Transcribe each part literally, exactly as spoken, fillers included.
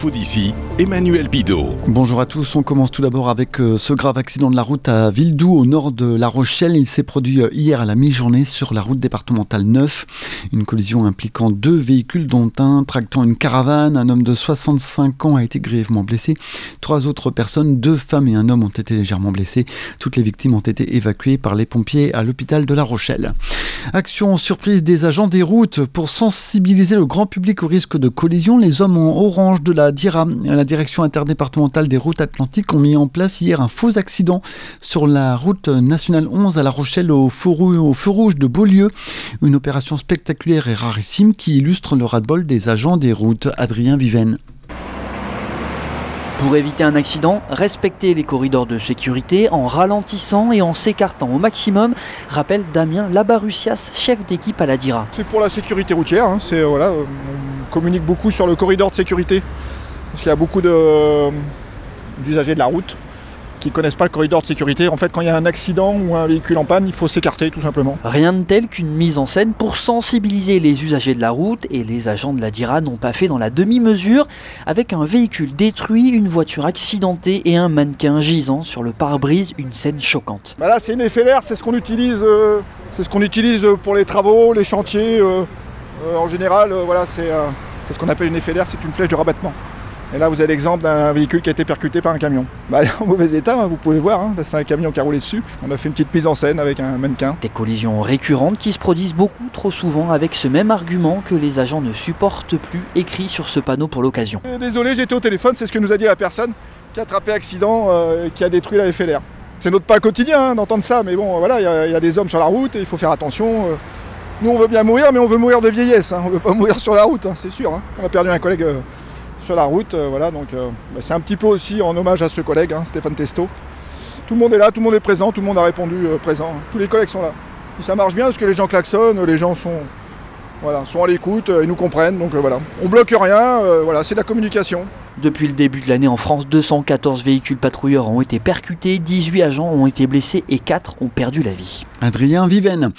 D'ici, Emmanuel Bidot. Bonjour à tous, on commence tout d'abord avec euh, ce grave accident de la route à Villedoux au nord de La Rochelle. Il s'est produit euh, hier à la mi-journée sur la route départementale neuf. Une collision impliquant deux véhicules dont un tractant une caravane. Un homme de soixante-cinq ans a été grièvement blessé. Trois autres personnes, deux femmes et un homme ont été légèrement blessés. Toutes les victimes ont été évacuées par les pompiers à l'hôpital de La Rochelle. Action surprise des agents des routes pour sensibiliser le grand public au risque de collision. Les hommes en orange de la D I R A, la direction interdépartementale des routes atlantiques, ont mis en place hier un faux accident sur la route nationale onze à La Rochelle au feu rouge de Beaulieu. Une opération spectaculaire et rarissime qui illustre le ras-le-bol des agents des routes. Adrien Viven. Pour éviter un accident, respectez les corridors de sécurité en ralentissant et en s'écartant au maximum, rappelle Damien Labarussias, chef d'équipe à la D I R A. C'est pour la sécurité routière, hein. C'est, voilà, on communique beaucoup sur le corridor de sécurité. Parce qu'il y a beaucoup de, d'usagers de la route qui ne connaissent pas le corridor de sécurité. En fait, quand il y a un accident ou un véhicule en panne, il faut s'écarter tout simplement. Rien de tel qu'une mise en scène pour sensibiliser les usagers de la route, et les agents de la D I R A n'ont pas fait dans la demi-mesure, avec un véhicule détruit, une voiture accidentée et un mannequin gisant sur le pare-brise, une scène choquante. Bah là, c'est une F L R, c'est ce qu'on utilise, euh, c'est ce qu'on utilise pour les travaux, les chantiers. Euh, euh, en général, euh, voilà, c'est, euh, c'est ce qu'on appelle une F L R, c'est une flèche de rabattement. Et là, vous avez l'exemple d'un véhicule qui a été percuté par un camion. Bah, en mauvais état, hein, vous pouvez voir, hein, c'est un camion qui a roulé dessus. On a fait une petite mise en scène avec un mannequin. Des collisions récurrentes qui se produisent beaucoup trop souvent avec ce même argument que les agents ne supportent plus, écrit sur ce panneau pour l'occasion. Désolé, j'étais au téléphone, c'est ce que nous a dit la personne qui a attrapé accident euh, et qui a détruit la F L R. C'est notre pas quotidien hein, d'entendre ça, mais bon, voilà, il y, y a des hommes sur la route et il faut faire attention. Euh. Nous, on veut bien mourir, mais on veut mourir de vieillesse. Hein. On ne veut pas mourir sur la route, hein, c'est sûr. Hein. On a perdu un collègue euh, sur la route, euh, voilà, donc euh, bah, c'est un petit peu aussi en hommage à ce collègue, hein, Stéphane Testo. Tout le monde est là, tout le monde est présent, tout le monde a répondu euh, présent. Hein. Tous les collègues sont là. Et ça marche bien parce que les gens klaxonnent, les gens sont, voilà, sont à l'écoute, euh, ils nous comprennent, donc euh, voilà. On bloque rien, euh, voilà, c'est de la communication. Depuis le début de l'année en France, deux cent quatorze véhicules patrouilleurs ont été percutés, dix-huit agents ont été blessés et quatre ont perdu la vie. Adrien Viven.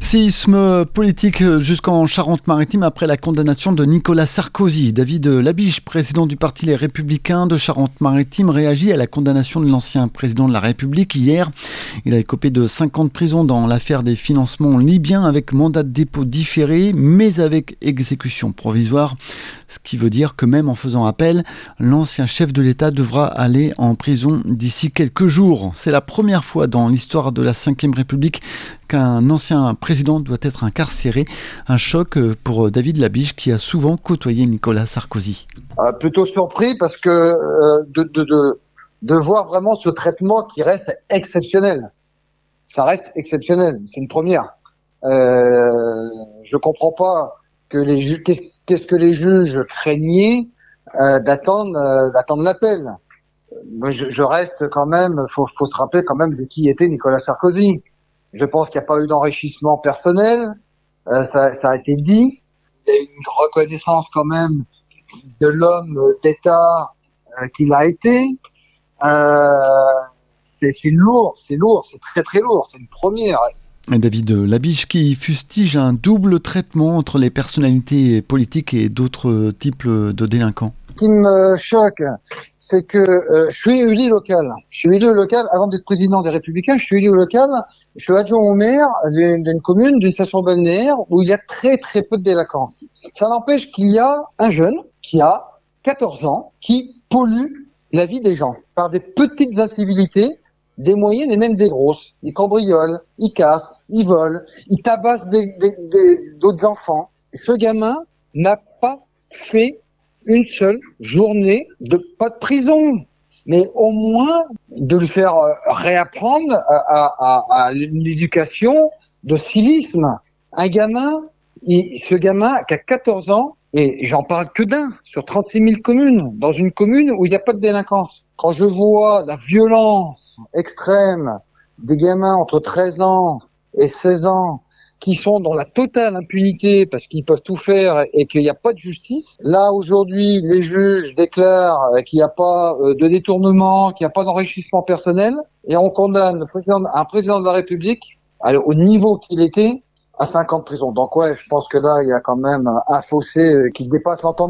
Séisme politique jusqu'en Charente-Maritime après la condamnation de Nicolas Sarkozy. David Labiche, président du parti Les Républicains de Charente-Maritime, réagit à la condamnation de l'ancien président de la République hier. Il a écopé de cinq ans de prison dans l'affaire des financements libyens avec mandat de dépôt différé, mais avec exécution provisoire. Ce qui veut dire que même en faisant appel, l'ancien chef de l'État devra aller en prison d'ici quelques jours. C'est la première fois dans l'histoire de la cinquième République qu'un ancien président doit être incarcéré. Un choc pour David Labiche qui a souvent côtoyé Nicolas Sarkozy. Euh, plutôt surpris parce que euh, de, de, de, de voir vraiment ce traitement qui reste exceptionnel. Ça reste exceptionnel, c'est une première. Euh, je comprends pas que les ju- qu'est-ce, qu'est-ce que les juges craignaient euh, d'attendre euh, d'attendre l'appel. Moi, je, je reste quand même, faut, faut se rappeler quand même de qui était Nicolas Sarkozy. Je pense qu'il n'y a pas eu d'enrichissement personnel, euh, ça, ça a été dit. Il y a eu une reconnaissance quand même de l'homme d'État euh, qu'il a été. Euh, c'est, c'est lourd, c'est lourd, c'est très très lourd, c'est une première. David Labiche qui fustige un double traitement entre les personnalités politiques et d'autres types de délinquants. Ce qui me choque, c'est que euh, je suis élu local. Je suis élu local avant d'être président des Républicains. Je suis élu local. Je suis adjoint au maire d'une, d'une commune, d'une station balnéaire où il y a très très peu de délinquance. Ça n'empêche qu'il y a un jeune qui a quatorze ans qui pollue la vie des gens par des petites incivilités, des moyennes et même des grosses. Il cambriole, il casse, il vole, il tabasse des, des, des, d'autres enfants. Et ce gamin n'a pas fait une seule journée de pas de prison, mais au moins de lui faire réapprendre à, à, à l'éducation de civisme. Un gamin, il, ce gamin qui a quatorze ans, et j'en parle que d'un, sur trente-six mille communes, dans une commune où il n'y a pas de délinquance. Quand je vois la violence extrême des gamins entre treize ans et seize ans, qui sont dans la totale impunité parce qu'ils peuvent tout faire et qu'il n'y a pas de justice. Là, aujourd'hui, les juges déclarent qu'il n'y a pas de détournement, qu'il n'y a pas d'enrichissement personnel et on condamne le président, un président de la République au niveau qu'il était à cinq ans de prison. Donc ouais, je pense que là, il y a quand même un fossé qui dépasse l'entendement.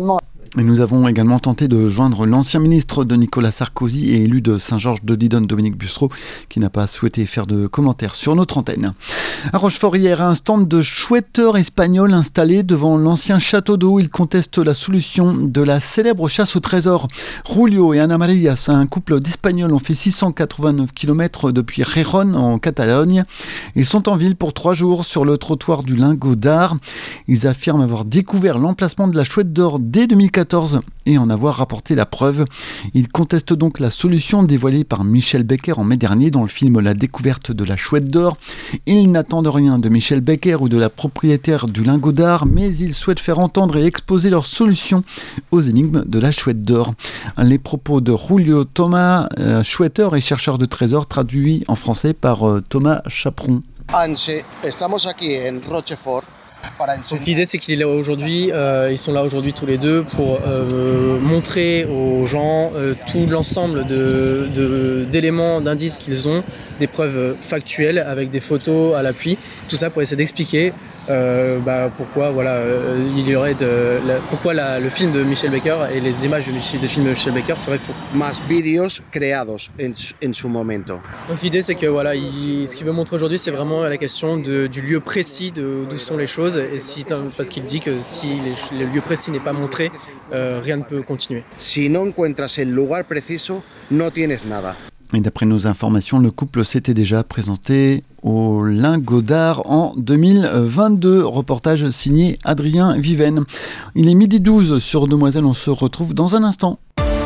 Et nous avons également tenté de joindre l'ancien ministre de Nicolas Sarkozy et élu de Saint-Georges-de-Didonne, Dominique Bussereau, qui n'a pas souhaité faire de commentaires sur notre antenne. À Rochefort hier, un stand de chouetteurs espagnols installé devant l'ancien château d'eau. Il conteste la solution de la célèbre chasse au trésor. Julio et Ana Maria, un couple d'Espagnols, ont fait six cent quatre-vingt-neuf kilomètres depuis Gijón en Catalogne. Ils sont en ville pour trois jours sur le trottoir du Lingot d'Art. Ils affirment avoir découvert l'emplacement de la chouette d'or dès deux mille quatorze et en avoir rapporté la preuve. Ils contestent donc la solution dévoilée par Michel Becker en mai dernier dans le film La découverte de la chouette d'or. Ils n'attendent rien de Michel Becker ou de la propriétaire du Lingot d'Art, mais ils souhaitent faire entendre et exposer leur solution aux énigmes de la chouette d'or. Les propos de Julio Thomas, euh, chouetteur et chercheur de trésors, traduits en français par euh, Thomas Chaperon. Anse, estamos aquí en Rochefort. Donc l'idée c'est qu'il est là aujourd'hui, euh, ils sont là aujourd'hui tous les deux pour euh, montrer aux gens euh, tout l'ensemble de, de, d'éléments, d'indices qu'ils ont, des preuves factuelles avec des photos à l'appui, tout ça pour essayer d'expliquer euh, bah, pourquoi voilà, euh, il y aurait de, la, pourquoi la, le film de Michel Becker et les images de, des films de Michel Becker seraient faux. Más vídeos creados en, en su momento. Donc l'idée c'est que voilà, il, ce qu'il veut montrer aujourd'hui c'est vraiment la question de, du lieu précis de, d'où sont les choses. Et si, parce qu'il dit que si les, le lieu précis n'est pas montré, euh, rien ne peut continuer. Si no encuentras el lugar preciso, no tienes nada. Et d'après nos informations, le couple s'était déjà présenté au Lingot d'Art en deux mille vingt-deux. Reportage signé Adrien Viven. Il est midi douze sur Demoiselle, on se retrouve dans un instant.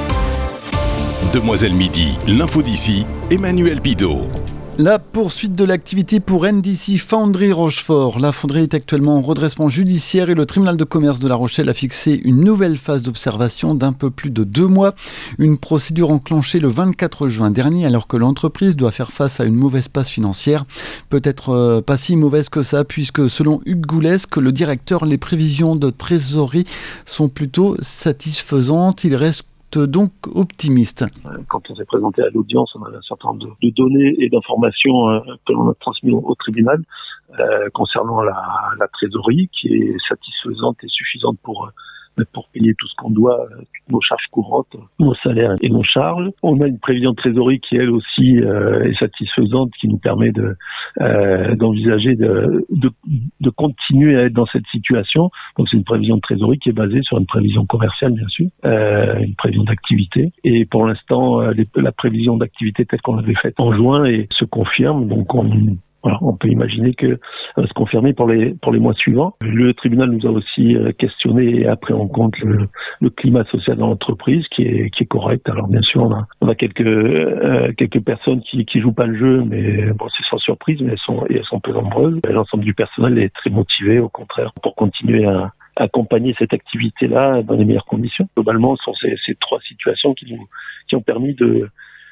Demoiselle Midi, l'info d'ici, Emmanuel Bidot. La poursuite de l'activité pour N D C Foundry Rochefort. La fonderie est actuellement en redressement judiciaire et le tribunal de commerce de La Rochelle a fixé une nouvelle phase d'observation d'un peu plus de deux mois. Une procédure enclenchée le vingt-quatre juin dernier alors que l'entreprise doit faire face à une mauvaise passe financière. Peut-être euh, pas si mauvaise que ça puisque selon Hugues Goulesque, le directeur, les prévisions de trésorerie sont plutôt satisfaisantes. Il reste donc optimiste. Quand on s'est présenté à l'audience, on avait un certain nombre de, de données et d'informations euh, que l'on a transmises au, au tribunal euh, concernant la, la trésorerie qui est satisfaisante et suffisante pour pour payer tout ce qu'on doit, toutes nos charges courantes, nos salaires et nos charges. On a une prévision de trésorerie qui, elle aussi, euh, est satisfaisante, qui nous permet de euh, d'envisager de, de de continuer à être dans cette situation. Donc, c'est une prévision de trésorerie qui est basée sur une prévision commerciale, bien sûr, euh, une prévision d'activité. Et pour l'instant, les, la prévision d'activité telle qu'on l'avait faite en juin et se confirme. Donc, on Voilà, on peut imaginer que euh, se confirmer pour les pour les mois suivants. Le tribunal nous a aussi euh, questionné et a pris en compte le, le climat social dans l'entreprise qui est qui est correct. Alors bien sûr, on a on a quelques euh, quelques personnes qui qui jouent pas le jeu, mais bon, c'est sans surprise, mais elles sont et elles sont peu nombreuses. L'ensemble du personnel est très motivé, au contraire, pour continuer à accompagner cette activité-là dans les meilleures conditions. Globalement, ce sont ces, ces trois situations qui nous qui ont permis de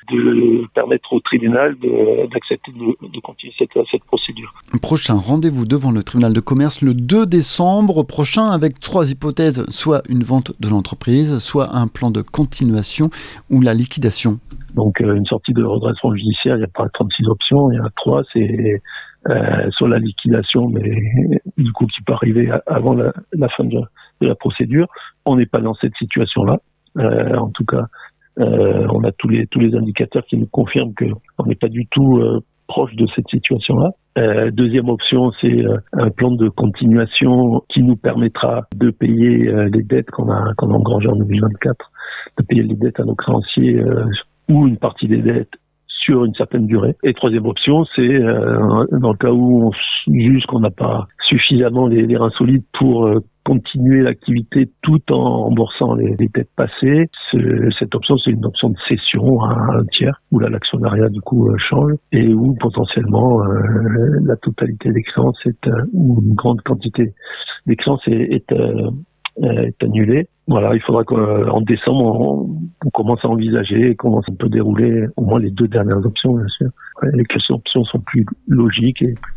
de permettre au tribunal de, d'accepter de, de continuer cette, cette procédure. Prochain rendez-vous devant le tribunal de commerce le deux décembre prochain avec trois hypothèses, soit une vente de l'entreprise, soit un plan de continuation ou la liquidation. Donc euh, une sortie de redressement judiciaire, il n'y a pas trente-six options, il y en a trois, c'est euh, soit la liquidation, mais du coup qui peut arriver avant la, la fin de, de la procédure. On n'est pas dans cette situation-là, euh, en tout cas. Euh, on a tous les tous les indicateurs qui nous confirment que on n'est pas du tout euh, proche de cette situation-là. Euh, deuxième option, c'est euh, un plan de continuation qui nous permettra de payer euh, les dettes qu'on a qu'on a engrangées en deux mille vingt-quatre, de payer les dettes à nos créanciers euh, ou une partie des dettes sur une certaine durée. Et troisième option, c'est euh, dans le cas où on juge qu'on n'a pas suffisamment les, les reins solides pour euh, continuer l'activité tout en remboursant les, les dettes passées. Ce, cette option, c'est une option de cession à un tiers, où là, l'actionnariat, du coup, euh, change, et où, potentiellement, euh, la totalité des créances est, euh, ou une grande quantité des créances est, est, euh, est annulée. Voilà, il faudra qu'en décembre, on, on commence à envisager comment ça peut dérouler au moins les deux dernières options, bien sûr. Les questions options sont plus logiques et plus cohérentes.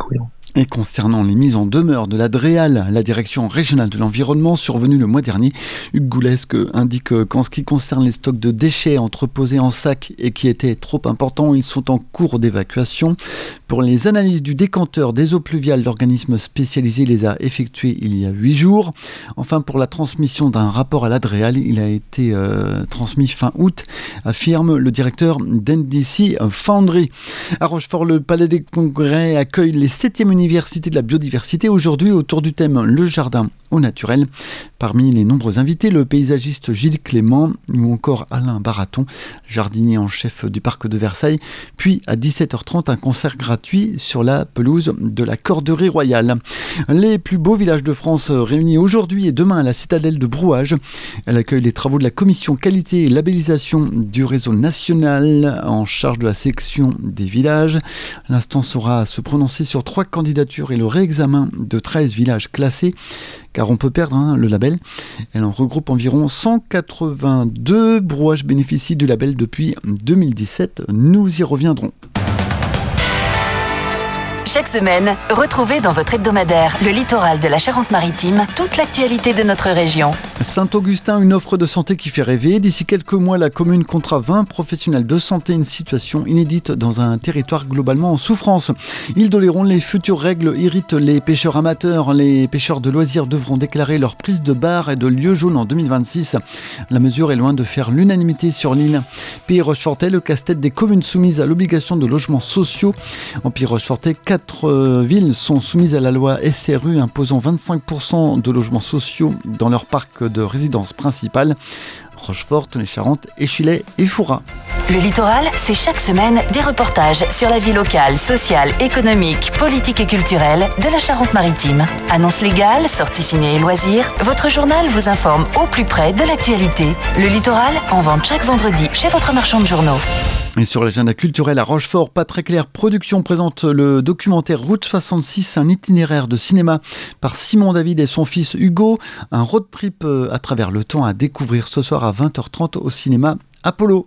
Et concernant les mises en demeure de la DREAL, la direction régionale de l'environnement, survenue le mois dernier, Hugues Goulesque indique qu'en ce qui concerne les stocks de déchets entreposés en sac et qui étaient trop importants, ils sont en cours d'évacuation. Pour les analyses du décanteur des eaux pluviales, l'organisme spécialisé les a effectuées il y a huit jours. Enfin, pour la transmission d'un rapport à la DREAL, il a été euh, transmis fin août, affirme le directeur d'N D C Foundry. À Rochefort, le Palais des Congrès accueille les septième Université de la biodiversité aujourd'hui autour du thème Le jardin au naturel. Parmi les nombreux invités, le paysagiste Gilles Clément ou encore Alain Baraton, jardinier en chef du parc de Versailles. Puis à dix-sept heures trente, un concert gratuit sur la pelouse de la Corderie Royale. Les plus beaux villages de France réunis aujourd'hui et demain à la citadelle de Brouage. Elle accueille les travaux de la commission qualité et labellisation du réseau national en charge de la section des villages. L'instance aura à se prononcer sur trois candidatures et le réexamen de treize villages classés, car on peut perdre hein, le label. Elle en regroupe environ cent quatre-vingt-deux. Brouage bénéficie du label depuis deux mille dix-sept. Nous y reviendrons. Chaque semaine, retrouvez dans votre hebdomadaire Le Littoral de la Charente-Maritime toute l'actualité de notre région. Saint-Augustin, une offre de santé qui fait rêver. D'ici quelques mois, la commune comptera vingt professionnels de santé, une situation inédite dans un territoire globalement en souffrance. Île d'Oléron, les futures règles irritent les pêcheurs amateurs. Les pêcheurs de loisirs devront déclarer leur prise de bar et de lieu jaune en deux mille vingt-six. La mesure est loin de faire l'unanimité sur l'île. Pays Rochefortais, le casse-tête des communes soumises à l'obligation de logements sociaux. En Pays Rochefortais, quatre villes sont soumises à la loi S R U imposant vingt-cinq pour cent de logements sociaux dans leur parc de résidence principale. Rochefort, les Charentes, Échillais et Fouras. Le Littoral, c'est chaque semaine des reportages sur la vie locale, sociale, économique, politique et culturelle de la Charente-Maritime. Annonces légales, sorties ciné et loisirs, votre journal vous informe au plus près de l'actualité. Le Littoral, en vente chaque vendredi chez votre marchand de journaux. Et sur l'agenda culturel à Rochefort, Pas très clair Production présente le documentaire Route soixante-six, un itinéraire de cinéma par Simon David et son fils Hugo. Un road trip à travers le temps à découvrir ce soir à vingt heures trente au cinéma Apollo.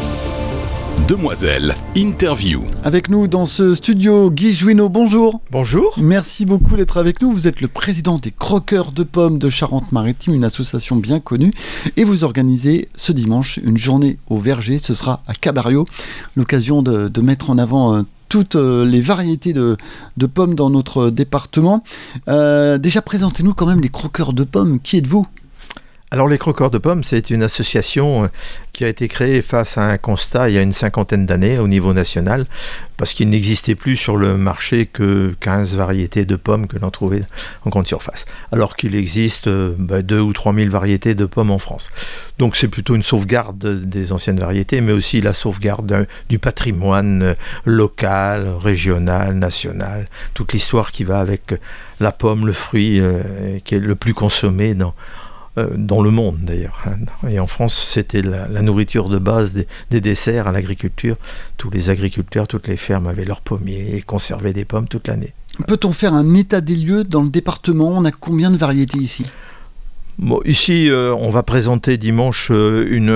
Demoiselle, interview. Avec nous dans ce studio, Guy Jouineau, bonjour. Bonjour. Merci beaucoup d'être avec nous. Vous êtes le président des Croqueurs de pommes de Charente-Maritime, une association bien connue. Et vous organisez ce dimanche une journée au verger. Ce sera à Cabario, l'occasion de, de mettre en avant euh, toutes les variétés de, de pommes dans notre département. Euh, déjà, présentez-nous quand même les Croqueurs de pommes. Qui êtes-vous ? Alors les Croqueurs de pommes, c'est une association qui a été créée face à un constat il y a une cinquantaine d'années au niveau national, parce qu'il n'existait plus sur le marché que quinze variétés de pommes que l'on trouvait en grande surface, alors qu'il existe bah, deux ou trois mille variétés de pommes en France. Donc c'est plutôt une sauvegarde des anciennes variétés, mais aussi la sauvegarde du patrimoine local, régional, national, toute l'histoire qui va avec la pomme, le fruit euh, qui est le plus consommé dans dans le monde d'ailleurs. Et en France, c'était la, la nourriture de base des, des desserts à l'agriculture. Tous les agriculteurs, toutes les fermes avaient leurs pommiers et conservaient des pommes toute l'année. Peut-on faire un état des lieux dans le département ? On a combien de variétés ici ? Bon, ici, euh, on va présenter dimanche euh, une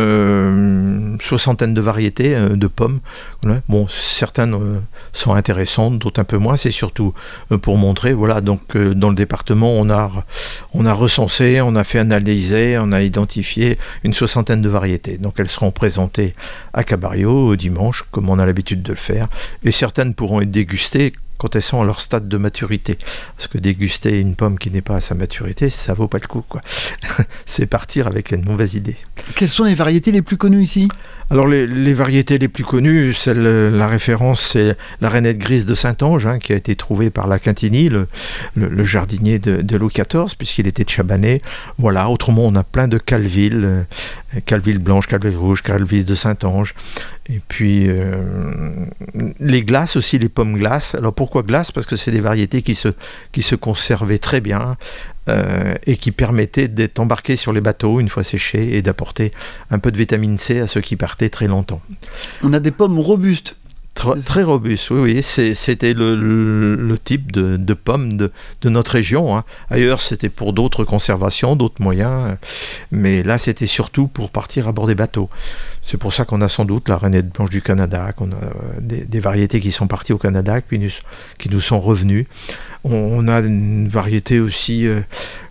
euh, soixantaine de variétés euh, de pommes. Bon, certaines euh, sont intéressantes, d'autres un peu moins. C'est surtout euh, pour montrer. Voilà, donc euh, dans le département, on a on a recensé, on a fait analyser, on a identifié une soixantaine de variétés. Donc elles seront présentées à Cabario dimanche, comme on a l'habitude de le faire, et certaines pourront être dégustées quand elles sont à leur stade de maturité. Parce que déguster une pomme qui n'est pas à sa maturité, ça vaut pas le coup, quoi. C'est partir avec une mauvaise idée. Quelles sont les variétés les plus connues ici ? Alors les, les variétés les plus connues, celle, la référence, c'est la rainette grise de Saint-Ange, hein, qui a été trouvée par La Quintini, le, le, le jardinier de, de Louis quatorze, puisqu'il était de Chabanais. Voilà, autrement on a plein de Calvilles, euh, Calvilles blanches, Calvilles rouges, Calvilles de Saint-Ange. Et puis euh, les glaces aussi, les pommes glaces. Alors pourquoi glaces ? Parce que c'est des variétés qui se, qui se conservaient très bien euh, et qui permettaient d'être embarquées sur les bateaux une fois séchées et d'apporter un peu de vitamine C à ceux qui partaient très longtemps. On a des pommes robustes. Tr- très robuste, oui, oui. C'est, c'était le, le, le type de, de pommes de, de notre région. Hein. Ailleurs, c'était pour d'autres conservations, d'autres moyens. Mais là, c'était surtout pour partir à bord des bateaux. C'est pour ça qu'on a sans doute la rainette blanche du Canada, qu'on a des, des variétés qui sont parties au Canada, qui nous, qui nous sont revenues. On, on a une variété aussi... Euh,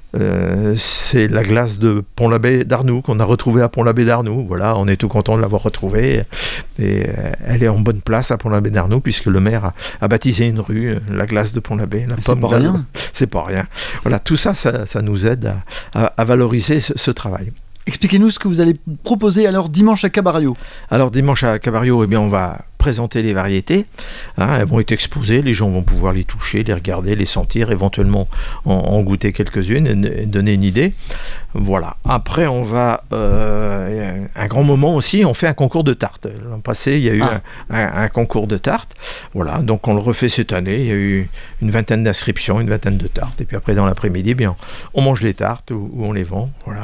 Euh, c'est la glace de Pont-l'Abbé d'Arnoux qu'on a retrouvée à Pont-l'Abbé d'Arnoux. Voilà, on est tout content de l'avoir retrouvée et euh, elle est en bonne place à Pont-l'Abbé d'Arnoux puisque le maire a, a baptisé une rue, euh, la glace de Pont-l'Abbé. La c'est pomme pas rien. C'est pas rien. Voilà, tout ça, ça, ça nous aide à, à, à valoriser ce, ce travail. Expliquez-nous ce que vous allez proposer alors dimanche à Cabario. Alors dimanche à Cabario, eh bien, on va présenter les variétés. Hein, elles vont être exposées, les gens vont pouvoir les toucher, les regarder, les sentir, éventuellement en, en goûter quelques-unes et, et donner une idée. Voilà. Après, on va... Euh, un grand moment aussi, on fait un concours de tartes. L'an passé, il y a eu ah. un, un, un concours de tartes. Voilà, donc on le refait cette année. Il y a eu une vingtaine d'inscriptions, une vingtaine de tartes. Et puis après, dans l'après-midi, bien, on mange les tartes ou, ou on les vend. Voilà.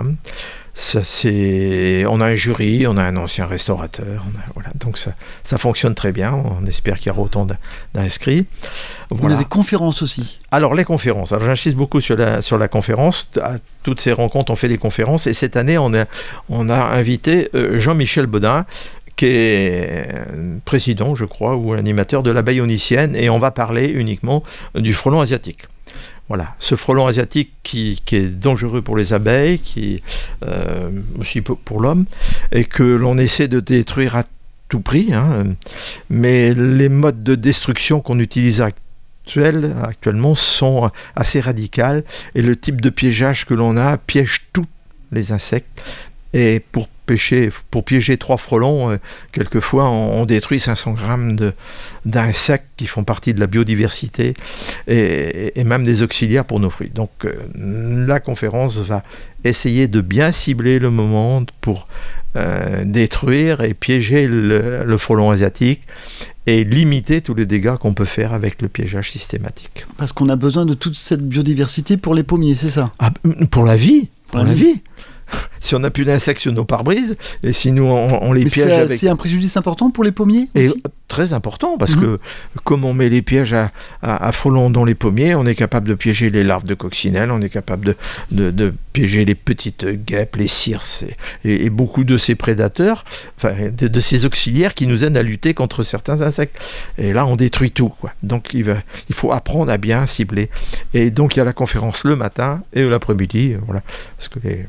Ça, c'est... On a un jury, on a un ancien restaurateur, on a... voilà. Donc ça, ça fonctionne très bien, on espère qu'il y aura autant d'inscrits. Voilà. On a des conférences aussi. Alors les conférences, alors j'insiste beaucoup sur la, sur la conférence, à toutes ces rencontres on fait des conférences et cette année on a, on a invité Jean-Michel Baudin, qui est président, je crois, ou animateur de l'abeille onicienne, et on va parler uniquement du frelon asiatique. Voilà, ce frelon asiatique qui, qui est dangereux pour les abeilles, qui euh, aussi pour, pour l'homme, et que l'on essaie de détruire à tout prix. Hein. Mais les modes de destruction qu'on utilise actuel, actuellement sont assez radicales, et le type de piégeage que l'on a piège tous les insectes. Et pour pêcher, pour piéger trois frelons, euh, quelquefois on, on détruit cinq cents grammes de, d'insectes qui font partie de la biodiversité et, et même des auxiliaires pour nos fruits. Donc euh, la conférence va essayer de bien cibler le moment pour euh, détruire et piéger le, le frelon asiatique et limiter tous les dégâts qu'on peut faire avec le piégeage systématique. Parce qu'on a besoin de toute cette biodiversité pour les pommiers, c'est ça ? Ah, pour la vie, pour, pour la, la vie. vie. Si on n'a plus d'insectes sur nos pare-brises, et si nous on, on les Mais piège c'est, avec... c'est un préjudice important pour les pommiers et aussi. Très important, parce mmh. que comme on met les pièges à, à, à frelons dans les pommiers, on est capable de piéger les larves de coccinelles, on est capable de, de, de piéger les petites guêpes, les circes, et, et, et beaucoup de ces prédateurs, enfin de, de ces auxiliaires qui nous aident à lutter contre certains insectes. Et là, on détruit tout, quoi. Donc il, va, il faut apprendre à bien cibler. Et donc il y a la conférence le matin et l'après-midi, voilà, parce que les...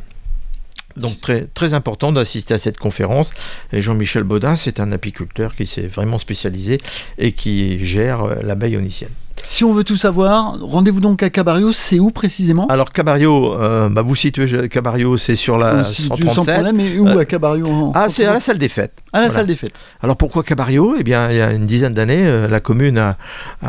Donc très, très important d'assister à cette conférence. Et Jean-Michel Baudin, c'est un apiculteur qui s'est vraiment spécialisé et qui gère l'abeille onicienne. Si on veut tout savoir, rendez-vous donc à Cabario, c'est où précisément ? Alors Cabario, euh, bah vous situez Cabario, c'est sur la cent trente-sept. Sans problème, mais où euh, à Cabario en, Ah, c'est à la salle des fêtes. À la voilà. salle des fêtes. Alors pourquoi Cabario ? Eh bien, il y a une dizaine d'années, euh, la commune a,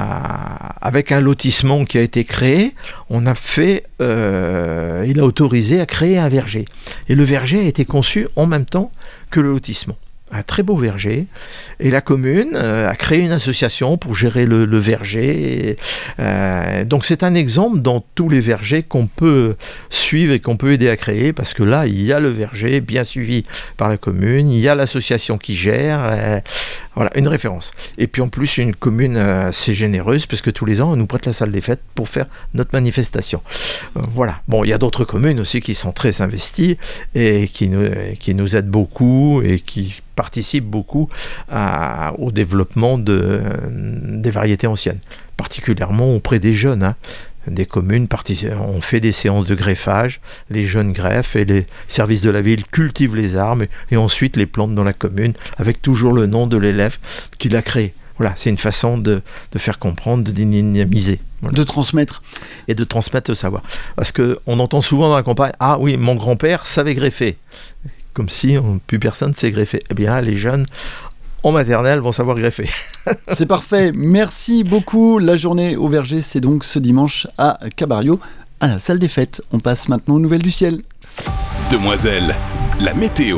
a, avec un lotissement qui a été créé, on a fait, euh, il a autorisé à créer un verger. Et le verger a été conçu en même temps que le lotissement. Un très beau verger, et la commune euh, a créé une association pour gérer le, le verger. Et, euh, donc c'est un exemple dans tous les vergers qu'on peut suivre et qu'on peut aider à créer, parce que là il y a le verger bien suivi par la commune, il y a l'association qui gère, euh, voilà, une référence. Et puis en plus une commune euh, assez généreuse, parce que tous les ans elle nous prête la salle des fêtes pour faire notre manifestation. Euh, voilà. Bon, il y a d'autres communes aussi qui sont très investies et qui nous, qui nous aident beaucoup et qui participe beaucoup à, au développement de, des variétés anciennes, particulièrement auprès des jeunes. Hein. Des communes, on fait des séances de greffage, les jeunes greffent et les services de la ville cultivent les arbres et ensuite les plantent dans la commune avec toujours le nom de l'élève qui l'a créé. Voilà, c'est une façon de, de faire comprendre, de dynamiser. Voilà. De transmettre. Et de transmettre le savoir. Parce qu'on entend souvent dans la campagne, « Ah oui, mon grand-père savait greffer ». Comme si on, plus personne ne sait greffer. Eh bien, les jeunes en maternelle vont savoir greffer. C'est parfait. Merci beaucoup. La journée au verger, c'est donc ce dimanche à Cabario, à la salle des fêtes. On passe maintenant aux nouvelles du ciel. Demoiselle, la météo.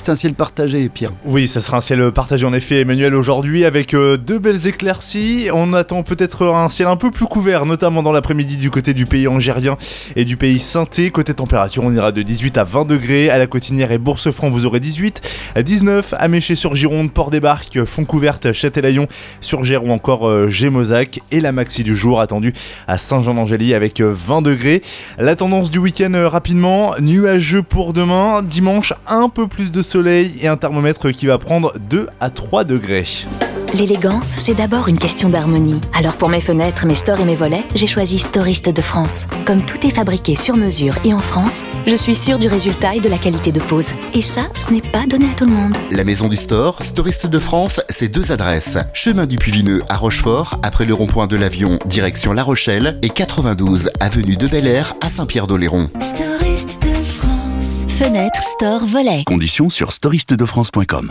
c'est un ciel partagé, Pierre. Oui, ça sera un ciel partagé en effet, Emmanuel, aujourd'hui avec euh, deux belles éclaircies. On attend peut-être un ciel un peu plus couvert, notamment dans l'après-midi du côté du pays angérien et du pays saintais. Côté température, on ira de dix-huit à vingt degrés. À la Cotinière et Bourse-Franc, vous aurez dix-huit, dix-neuf à Méché-sur-Gironde, Port-des-Barques, Fontcouverte, Châtelaillon, Surgères ou encore euh, Gémozac. Et la maxi du jour attendue à Saint-Jean-d'Angély avec euh, vingt degrés. La tendance du week-end euh, rapidement, nuageux pour demain. Dimanche, un peu plus de soleil et un thermomètre qui va prendre deux à trois degrés. L'élégance, c'est d'abord une question d'harmonie. Alors pour mes fenêtres, mes stores et mes volets, j'ai choisi Storiste de France. Comme tout est fabriqué sur mesure et en France, je suis sûre du résultat et de la qualité de pose. Et ça, ce n'est pas donné à tout le monde. La maison du store, Storiste de France, c'est deux adresses. Chemin du Puy-Vineux à Rochefort, après le rond-point de l'Avion, direction La Rochelle, et quatre-vingt-douze avenue de Bel Air à Saint-Pierre-d'Oléron. Storiste de France. Fenêtre, store, volet. Conditions sur storiste de france point com.